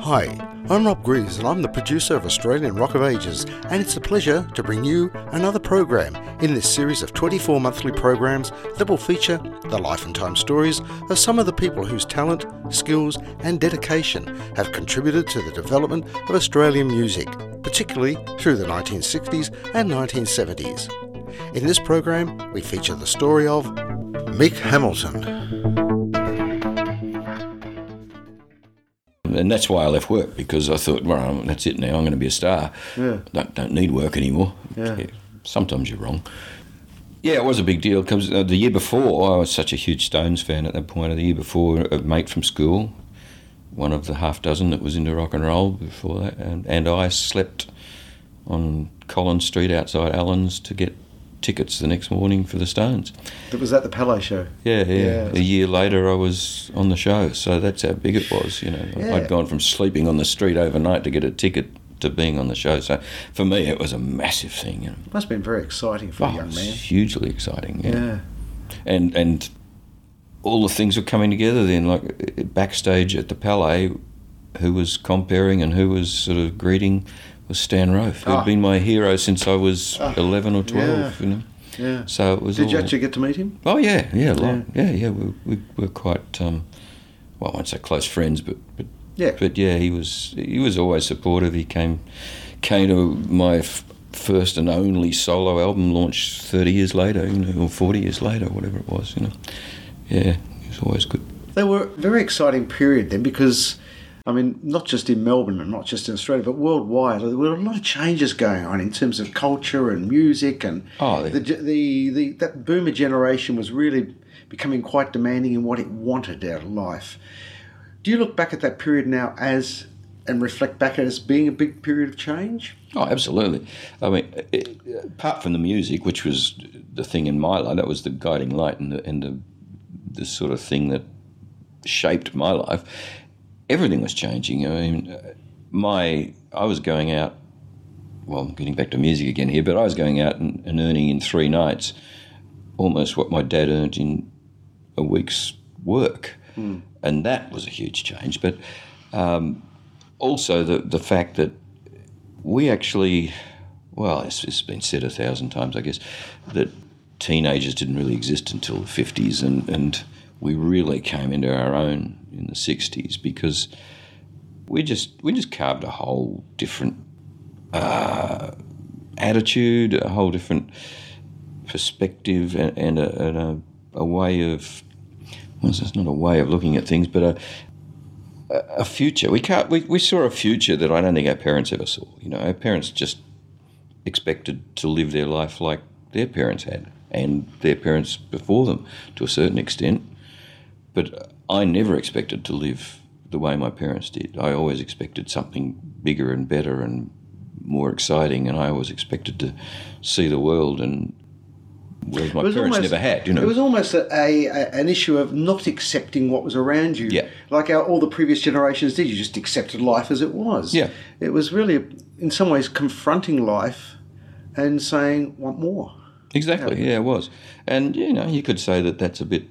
Hi, I'm Rob Greaves and I'm the producer of Australian Rock of Ages, and it's a pleasure to bring you another program in this series of 24 monthly programs that will feature the life and time stories of some of the people whose talent, skills and dedication have contributed to the development of Australian music, particularly through the 1960s and 1970s. In this program, we feature the story of Mick Hamilton. And that's why I left work, because I thought, well, that's it now, I'm going to be a star. Yeah. Don't need work anymore. Yeah. Sometimes you're wrong. Yeah, it was a big deal, because the year before, I was such a huge Stones fan at that point. The year before, a mate from school, one of the half dozen that was into rock and roll before that, and I slept on Collins Street outside Allen's to get tickets the next morning for the Stones. That was at the Palais show. Yeah. A year later I was on the show, so that's how big it was, you know. Yeah. I'd gone from sleeping on the street overnight to get a ticket to being on the show, so for me it was a massive thing, you know. It must have been very exciting for a young man. Hugely exciting, Yeah. And all the things were coming together then, like backstage at the Palais, who was comparing and who was sort of greeting was Stan Rofe, who'd been my hero since I was 11 or 12, you know. Yeah. So it was. Did you actually get to meet him? Oh yeah, a lot. Yeah. We were quite, well, I won't say close friends, but yeah, he was always supportive. He came to my first and only solo album launch 30 years later, you know, or 40 years later, whatever it was, you know. Yeah, he was always good. They were a very exciting period then, because I mean, not just in Melbourne and not just in Australia, but worldwide, there were a lot of changes going on in terms of culture and music, and that boomer generation was really becoming quite demanding in what it wanted out of life. Do you look back at that period now and reflect back at it as being a big period of change? Oh, absolutely. I mean, apart from the music, which was the thing in my life, that was the guiding light and the sort of thing that shaped my life. Everything was changing. I mean, I was going out, well, I'm getting back to music again here, but I was going out and earning in 3 nights almost what my dad earned in a week's work. And that was a huge change. But also the fact that we actually, well, it's been said 1,000 times, I guess, that teenagers didn't really exist until the 50s, and we really came into our own in the 60s, because we just carved a whole different attitude, a whole different perspective, and a way of, well, it's not a way of looking at things, but a future. We saw a future that I don't think our parents ever saw. You know, our parents just expected to live their life like their parents had, and their parents before them to a certain extent. But I never expected to live the way my parents did. I always expected something bigger and better and more exciting, and I always expected to see the world, and whereas my parents never had, you know. It was almost an issue of not accepting what was around you. Yeah. Like all the previous generations did. You just accepted life as it was. Yeah. It was really, in some ways, confronting life and saying, want more. Exactly, yeah, it was. And, you know, you could say that that's a bit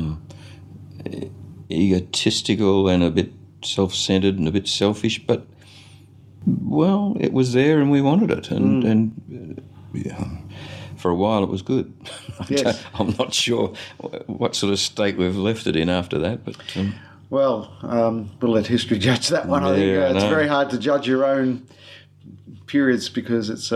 egotistical and a bit self-centred and a bit selfish, but, well, it was there and we wanted it, and for a while it was good. Yes. I'm not sure what sort of state we've left it in after that, but... Well, we'll let history judge that one. I think it's very hard to judge your own periods, because it's...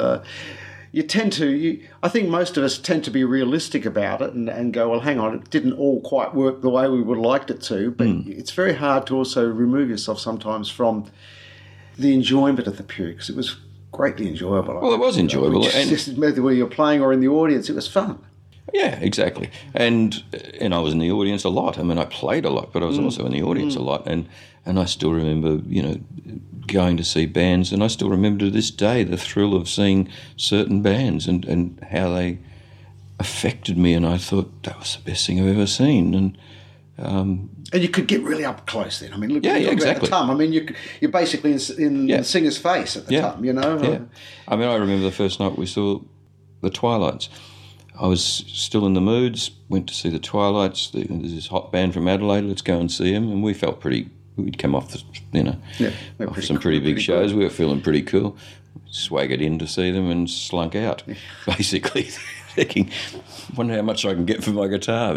I think most of us tend to be realistic about it and go, well, hang on, it didn't all quite work the way we would have liked it to, but it's very hard to also remove yourself sometimes from the enjoyment of the period, because it was greatly enjoyable. Well, it was enjoyable. Whether you're playing or in the audience, it was fun. Yeah, exactly. And I was in the audience a lot. I mean, I played a lot, but I was also in the audience a lot. And I still remember, you know, going to see bands, and I still remember to this day the thrill of seeing certain bands and how they affected me. And I thought that was the best thing I've ever seen. And you could get really up close then. I mean, look, exactly. At the time. I mean, you're basically in the singer's face at the time, you know. Yeah. I mean, I remember the first night we saw the Twilights. I was still in the moods, went to see the Twilights. There's this hot band from Adelaide, let's go and see them. And we felt pretty we'd come off off some pretty big shows. Good. We were feeling pretty cool. Swaggered in to see them and slunk out, basically, thinking, wonder how much I can get for my guitar.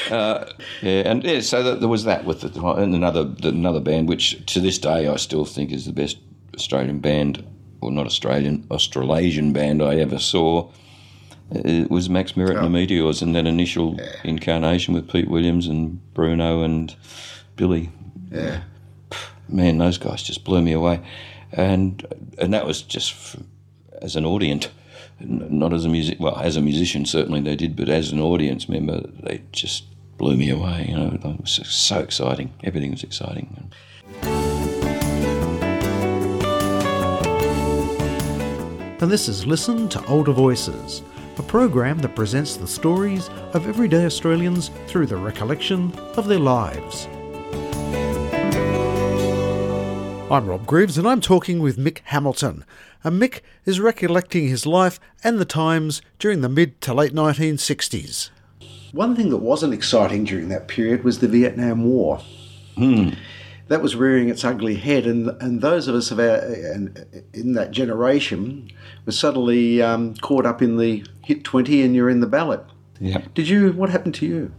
So there was that with and another band, which to this day I still think is the best Australian band, or not Australian, Australasian band I ever saw. It was Max Merritt and the Meteors, and that initial incarnation with Pete Williams and Bruno and Billy. Yeah. Man, those guys just blew me away. And that was just as an audience, not as a music. Well, as a musician certainly they did, but as an audience member, they just blew me away. It was so exciting. Everything was exciting. And this is Listen to Older Voices, a program that presents the stories of everyday Australians through the recollection of their lives. I'm Rob Greaves and I'm talking with Mick Hamilton. And Mick is recollecting his life and the times during the mid to late 1960s. One thing that wasn't exciting during that period was the Vietnam War. That was rearing its ugly head, and those of us in that generation were suddenly caught up in the hit 20 and you're in the ballot. Yeah. What happened to you?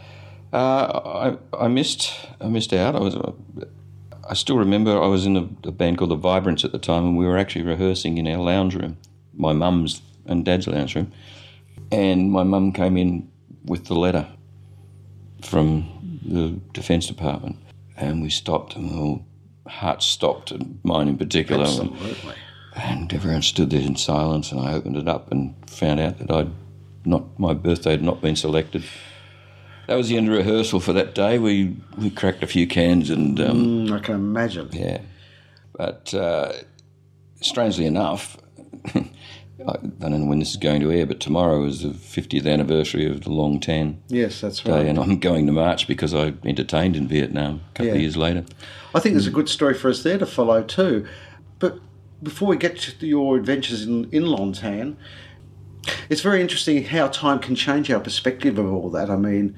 I missed out. I still remember I was in a band called The Vibrants at the time, and we were actually rehearsing in our lounge room, my mum's and dad's lounge room, and my mum came in with the letter from the Defence Department, and we stopped, and all hearts stopped, and mine in particular. Absolutely. And everyone stood there in silence, and I opened it up and found out that my birthday had not been selected. That was the end of rehearsal for that day. We cracked a few cans and... I can imagine. Yeah. But strangely enough, I don't know when this is going to air, but tomorrow is the 50th anniversary of the Long Tan. Yes, that's right. Day, and I'm going to march because I entertained in Vietnam a couple of years later. I think there's a good story for us there to follow too. But before we get to your adventures in Long Tan, it's very interesting how time can change our perspective of all that. I mean,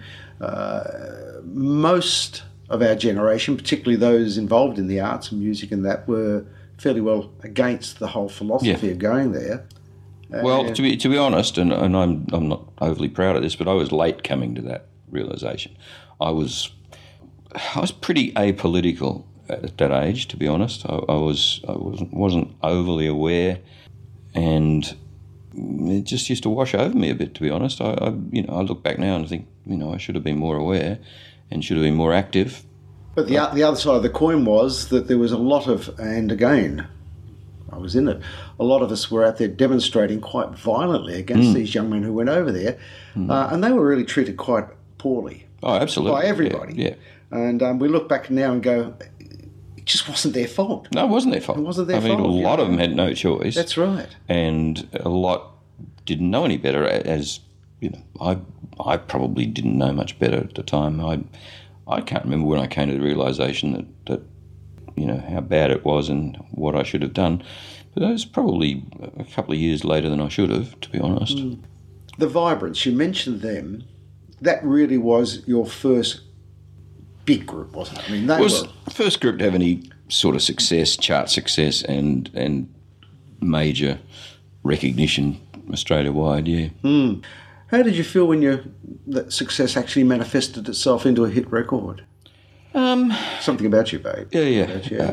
most of our generation, particularly those involved in the arts and music and that, were fairly well against the whole philosophy of going there. Well, to be honest, and I'm not overly proud of this, but I was late coming to that realisation. I was pretty apolitical at that age, to be honest. I wasn't overly aware, and it just used to wash over me a bit, to be honest. I look back now and think, I should have been more aware and should have been more active. But the other side of the coin was that there was a lot of, and again, I was in it, a lot of us were out there demonstrating quite violently against these young men who went over there, and they were really treated quite poorly. Oh, absolutely. By everybody. Yeah. And we look back now and go, it just wasn't their fault. No, it wasn't their fault. It wasn't their fault. I mean, a lot of them had no choice. That's right. And a lot didn't know any better, as, I probably didn't know much better at the time. I can't remember when I came to the realisation that how bad it was and what I should have done. But that was probably a couple of years later than I should have, to be honest. The Vibrants, you mentioned them. That really was your first big group, wasn't it? I mean, it was the first group to have any sort of success, chart success, and major recognition Australia-wide, yeah. How did you feel when that success actually manifested itself into a hit record? Something About You, Babe. Yeah. About You.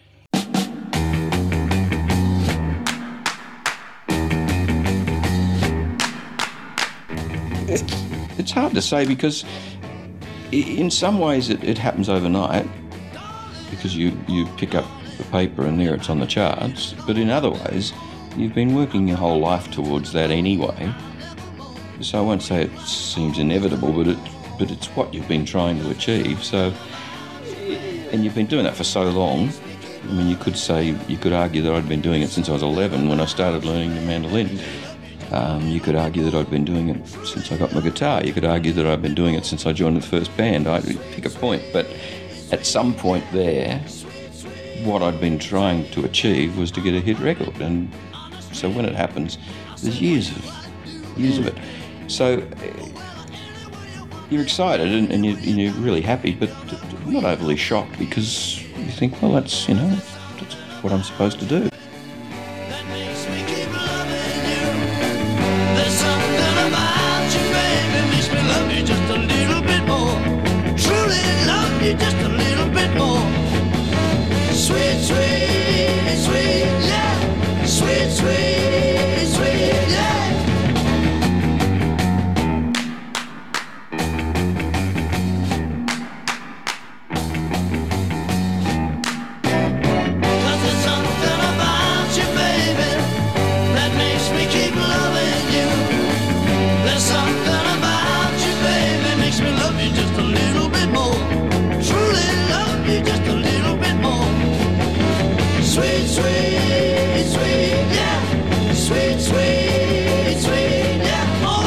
It's hard to say because in some ways it happens overnight because you pick up the paper and there it's on the charts, but in other ways you've been working your whole life towards that anyway. So I won't say it seems inevitable, but it's what you've been trying to achieve. So, and you've been doing that for so long. I mean, you could argue that I'd been doing it since I was 11 when I started learning the mandolin. You could argue that I'd been doing it since I got my guitar. You could argue that I've been doing it since I joined the first band. I'd pick a point, but at some point there, what I'd been trying to achieve was to get a hit record, and so when it happens, there's years of it. So you're excited and you're really happy, but not overly shocked, because you think, well, that's what I'm supposed to do. That makes me keep loving you. There's something about you, baby, makes me love you just a little bit more. Truly love you just a little bit more. Sweet, sweet, sweet, yeah. Sweet, sweet, sweet, yeah. Cause there's something about you, baby, that makes me keep loving you. There's something about you, baby, makes me love you just a little bit more. Truly love you just a little bit more. Sweet, sweet, sweet, yeah. Sweet, sweet, sweet, yeah. Oh,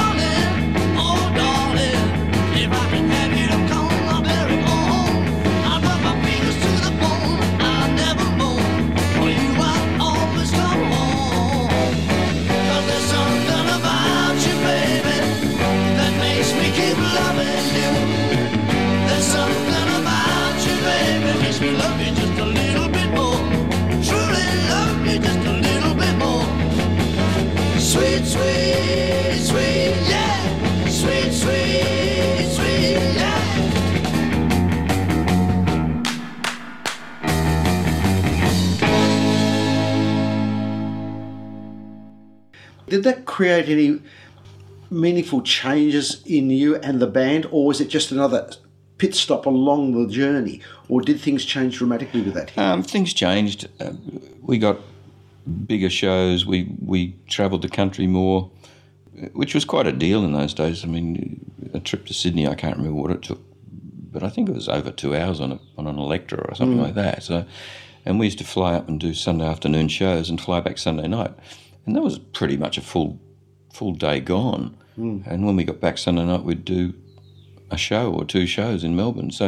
darling, if I can have you to call my very own, I'll rub my fingers to the bone, I'll never moan, for you I'll always come home. Cause there's something about you, baby, that makes me keep loving you. There's something about you, baby, makes me love you just a little bit more. Truly love you just a little bit more. Sweet, sweet, sweet, yeah. Sweet, sweet, sweet, yeah. Did that create any meaningful changes in you and the band, or was it just another pit stop along the journey, or did things change dramatically with that hit? Things changed. We got bigger shows. We travelled the country more, which was quite a deal in those days. I mean, a trip to Sydney, I can't remember what it took, but I think it was over 2 hours on an Electra or something like that. So, and we used to fly up and do Sunday afternoon shows and fly back Sunday night, and that was pretty much a full day gone. And when we got back Sunday night, we'd do a show or 2 shows in Melbourne. So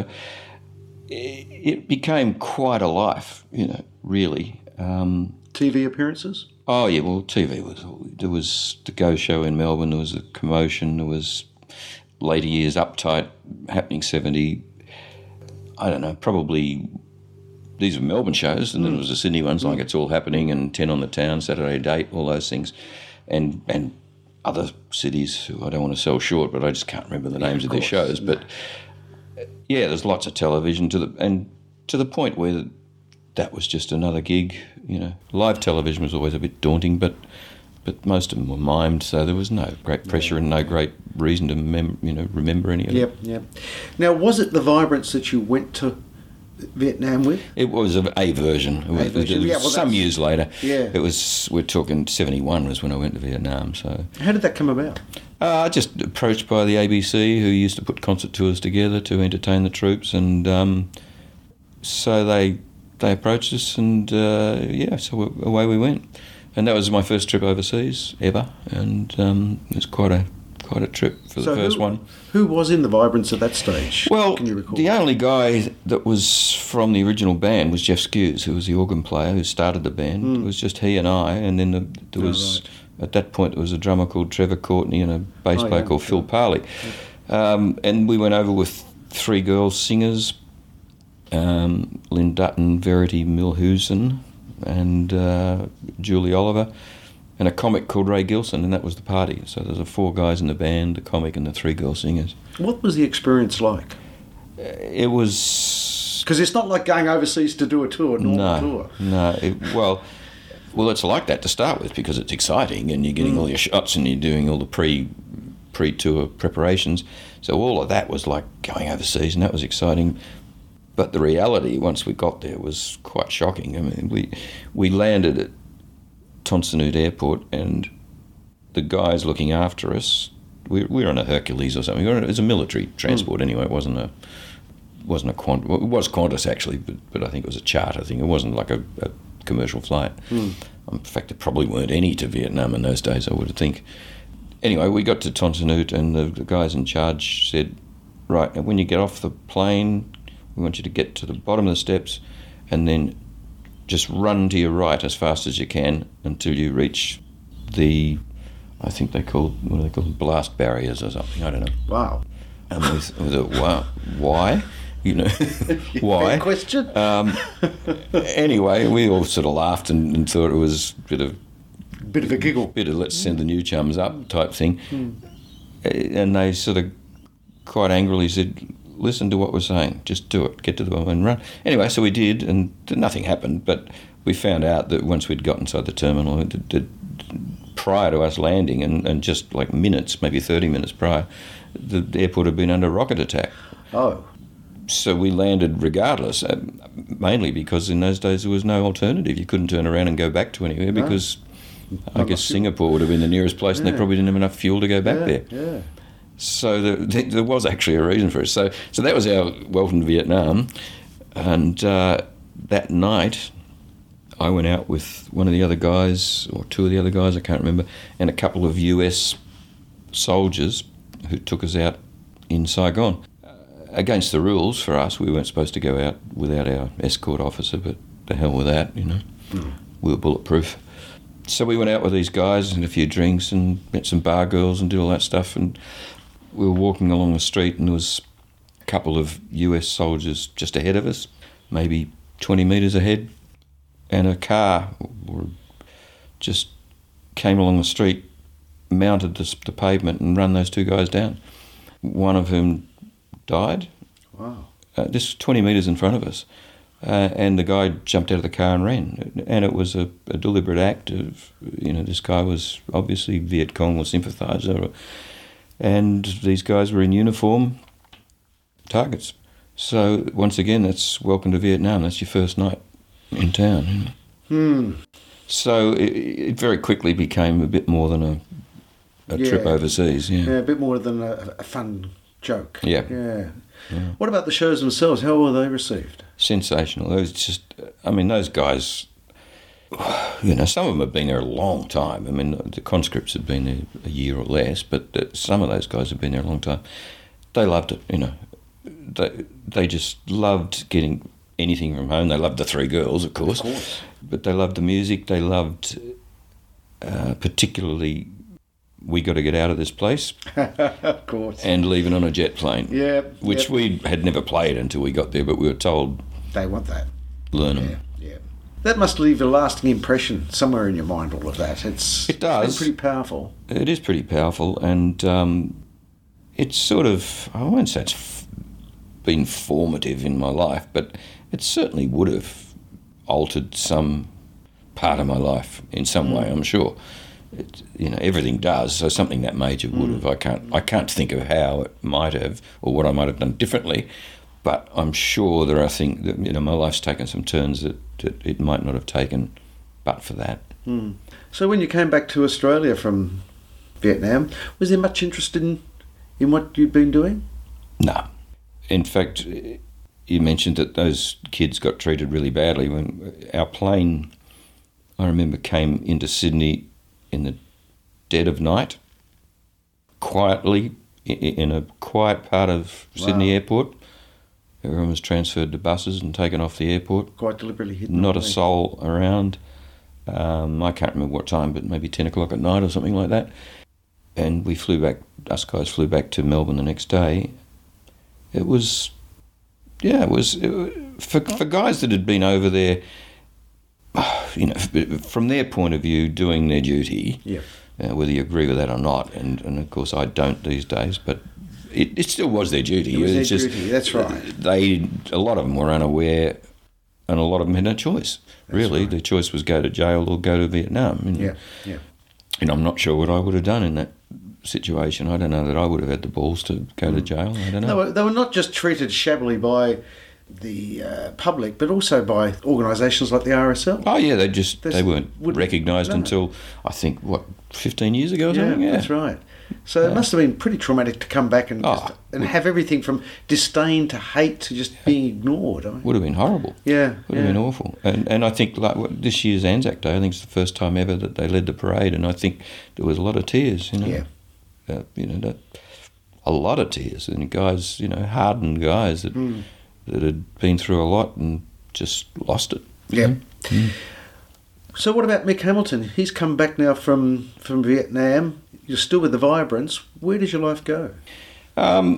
it became quite a life, really. TV appearances? Oh, yeah, well, TV there was the Go Show in Melbourne, there was a Commotion, there was later years Uptight, Happening 70, I don't know, probably these were Melbourne shows, and then there was the Sydney ones like It's All Happening and 10 on the Town, Saturday Date, all those things, and other cities who I don't want to sell short, but I just can't remember the names of their shows. But yeah, there's lots of television to the point where that was just another gig. Live television was always a bit daunting, but most of them were mimed, so there was no great pressure and no great reason to remember any of it. Yep. Now, was it the Vibrants that you went to Vietnam with? It was a version. It was some years later. Yeah. We're talking 71 was when I went to Vietnam. So how did that come about? Just approached by the ABC, who used to put concert tours together to entertain the troops, and so they approached us, and so away we went. And that was my first trip overseas ever, and it was quite a trip for the first one. Who was in the Vibrants at that stage? Well, can you recall? The only guy that was from the original band was Jeff Skews, who was the organ player who started the band. It was just he and I, and then there was at that point there was a drummer called Trevor Courtney and a bass player called Phil Parley. And we went over with 3 girl singers, Lynn Dutton, Verity Milhusen, and Julie Oliver, and a comic called Ray Gilson, and that was the party. So there's the 4 guys in the band, the comic and the 3 girl singers. What was the experience like? It was... Because it's not like going overseas to do a tour, tour. No. Well, it's like that to start with, because it's exciting and you're getting all your shots and you're doing all the pre-tour preparations. So all of that was like going overseas, and that was exciting. But the reality, once we got there, was quite shocking. I mean, we landed at Tonsanut Airport, and the guys looking after us, we were on a Hercules or something. It was a military transport anyway. It wasn't a Qantas. Well, it was Qantas actually, but I think it was a charter thing. It wasn't like a commercial flight. In fact, there probably weren't any to Vietnam in those days, I would think. Anyway, we got to Tonsanut, and the guys in charge said, right, when you get off the plane, we want you to get to the bottom of the steps and then just run to your right as fast as you can until you reach the, I think what are they called, blast barriers or something, I don't know. Wow. And we thought, wow, why? You know, why? Fair question. Anyway, we all sort of laughed and thought it was Bit of a giggle. bit of let's send the new chums up type thing. And they sort of quite angrily said, listen to what we're saying, just do it, get to the bottom and run. Anyway, so we did, and nothing happened, but we found out that once we'd got inside the terminal, prior to us landing, and just like minutes, maybe 30 minutes prior, the airport had been under rocket attack. Oh. So we landed regardless, mainly because in those days there was no alternative. You couldn't turn around and go back to anywhere because I guess Singapore would have been the nearest place, and they probably didn't have enough fuel to go back there. Yeah. So there was actually a reason for it. So that was our welcome to Vietnam. And that night, I went out with one of the other guys, or two of the other guys, I can't remember, and a couple of US soldiers who took us out in Saigon. Against the rules for us, we weren't supposed to go out without our escort officer, but the hell with that, you know. We were bulletproof. So we went out with these guys and a few drinks and met some bar girls and did all that stuff, and we were walking along the street and there was a couple of US soldiers just ahead of us, maybe 20 metres ahead, and a car just came along the street, mounted the pavement and run those two guys down, one of whom died. Wow. Just 20 metres in front of us. And the guy jumped out of the car and ran. And it was a deliberate act of, you know, this guy was obviously Viet Cong or sympathiser. And these guys were in uniform targets. So once again, that's welcome to Vietnam. That's your first night in town. So it very quickly became a bit more than a trip overseas. Yeah, a bit more than a fun joke. Yeah. What about the shows themselves? How were they received? Sensational. It was just, I mean, those guys, you know, some of them have been there a long time. I mean, the conscripts had been there a year or less, but some of those guys have been there a long time. They loved it, you know. They just loved getting anything from home. They loved the three girls, of course. But they loved the music. They loved, particularly, we got to get out of this place. Of course. And leaving on a jet plane. Yeah. Which we had never played until we got there, but we were told, they want that. learn them. Yeah. That must leave a lasting impression somewhere in your mind, all of that. It does. It's been pretty powerful. It is pretty powerful, and it's sort of, I won't say it's been formative in my life, but it certainly would have altered some part of my life in some way, I'm sure. You know, everything does, so something that major would have. I can't think of how it might have, or what I might have done differently, but I'm sure there are things that, you know, my life's taken some turns that it might not have taken but for that. So when you came back to Australia from Vietnam, was there much interest in what you'd been doing? No. In fact, you mentioned that those kids got treated really badly. When our plane, I remember, came into Sydney in the dead of night, quietly, in a quiet part of Sydney Airport. Everyone was transferred to buses and taken off the airport. Quite deliberately hidden. Not a soul around. I can't remember what time, but maybe 10 o'clock at night or something like that. And we flew back, us guys flew back to Melbourne the next day. It was for guys that had been over there, you know, from their point of view, doing their duty, whether you agree with that or not, and of course I don't these days, but it still was their duty. It was their duty, that's right. A lot of them were unaware, and a lot of them had no choice. Really, right. their choice was go to jail or go to Vietnam. And, and I'm not sure what I would have done in that situation. I don't know that I would have had the balls to go to jail. I don't know. They were not just treated shabbily by the public, but also by organisations like the RSL. Oh yeah, they weren't recognised until I think 15 years ago or something. Yeah, that's right. So it must have been pretty traumatic to come back and have everything from disdain to hate to just being ignored. Would have been horrible. Yeah, would have been awful. And I think this year's Anzac Day, I think it's the first time ever that they led the parade, and I think there was a lot of tears. You know, a lot of tears, and guys, you know, hardened guys that had been through a lot and just lost it. Yeah. So what about Mick Hamilton? He's come back now from Vietnam. You're still with the Vibrants. Where does your life go?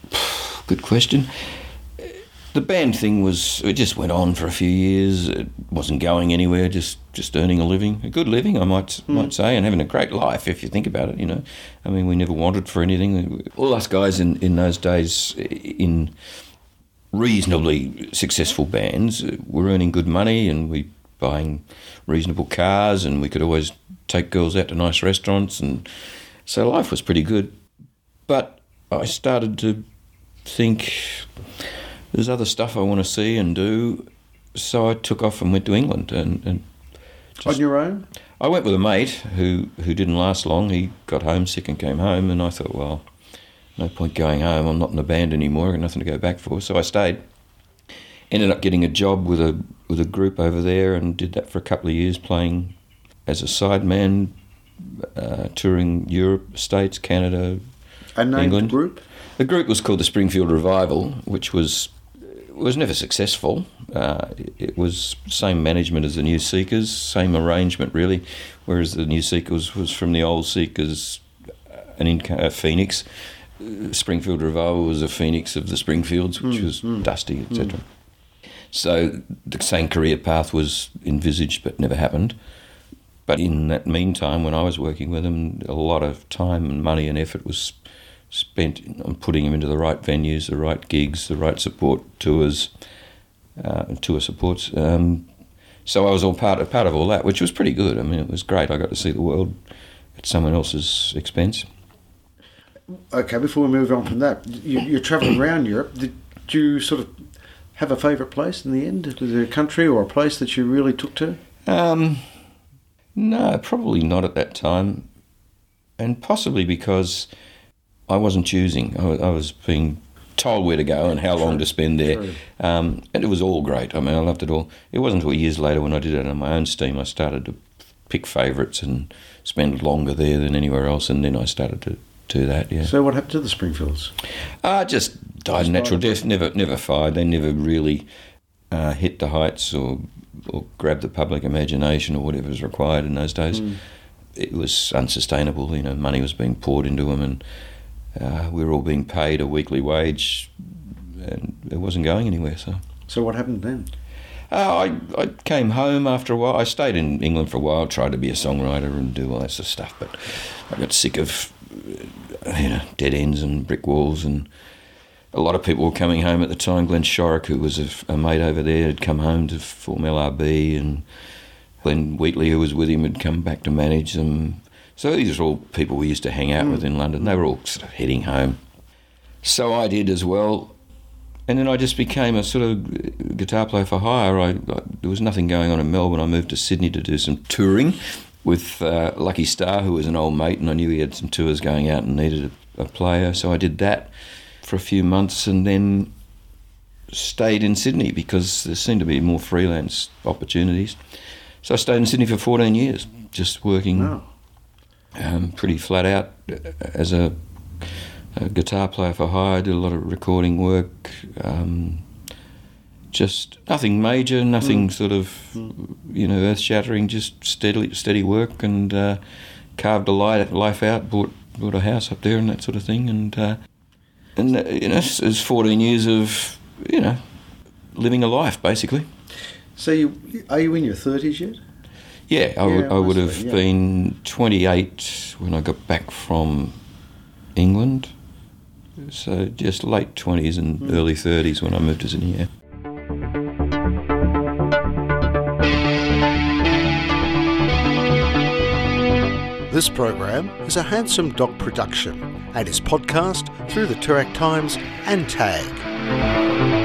Good question. The band thing it just went on for a few years. It wasn't going anywhere, just earning a living. A good living, I might say, and having a great life if you think about it, you know. I mean, we never wanted for anything. All us guys in those days in reasonably successful bands were earning good money, and we buying reasonable cars, and we could always take girls out to nice restaurants, and so life was pretty good. But I started to think there's other stuff I want to see and do, so I took off and went to England. And On your own? I went with a mate who didn't last long. He got homesick and came home, and I thought, well, no point going home. I'm not in the band anymore. I've got nothing to go back for. So I stayed. Ended up getting a job with a group over there, and did that for a couple of years, playing as a sideman, touring Europe, States, Canada, And named England. group? The group was called the Springfield Revival, which was never successful. It was same management as the New Seekers, same arrangement really, whereas the New Seekers was from the old Seekers, a Phoenix. Springfield Revival was a Phoenix of the Springfields, which was dusty, etc. So the same career path was envisaged but never happened. But in that meantime, when I was working with them, a lot of time and money and effort was spent on putting him into the right venues, the right gigs, the right support tours, tour supports. So I was all part of all that, which was pretty good. I mean, it was great. I got to see the world at someone else's expense. Okay, before we move on from that, you're travelling around Europe. Did you sort of have a favourite place in the end? Was there a country or a place that you really took to? No, probably not at that time. And possibly because I wasn't choosing. I was being told where to go and how long to spend there. And it was all great. I mean, I loved it all. It wasn't until years later when I did it on my own steam, I started to pick favourites and spend longer there than anywhere else. And then I started to do that, yeah. So what happened to the Springfields? Just died a natural death, never fired. They never really hit the heights or grabbed the public imagination or whatever was required in those days. It was unsustainable, you know, money was being poured into them, and we were all being paid a weekly wage, and it wasn't going anywhere. So what happened then? I came home after a while. I stayed in England for a while, tried to be a songwriter and do all that sort of stuff, but I got sick of dead ends and brick walls, and a lot of people were coming home at the time. Glenn Shorrock, who was a mate over there, had come home to form LRB, and Glenn Wheatley, who was with him, had come back to manage them. So these are all people we used to hang out with in London. They were all sort of heading home. So I did as well. And then I just became a sort of guitar player for hire. There was nothing going on in Melbourne. I moved to Sydney to do some touring with Lucky Star, who was an old mate, and I knew he had some tours going out and needed a player. So I did that for a few months, and then stayed in Sydney because there seemed to be more freelance opportunities. So I stayed in Sydney for 14 years, just working pretty flat out as a guitar player for hire. Did a lot of recording work, just nothing major, nothing sort of earth-shattering, just steady work, and carved a life out, bought a house up there and that sort of thing, and it's 14 years of living a life basically. So are you in your 30s yet? Yeah, I would have yeah. been 28 when I got back from England. So just late 20s and early 30s when I moved to Sydney, yeah. This program is a Handsome Dog production and is podcast through the Toorak Times and TAG.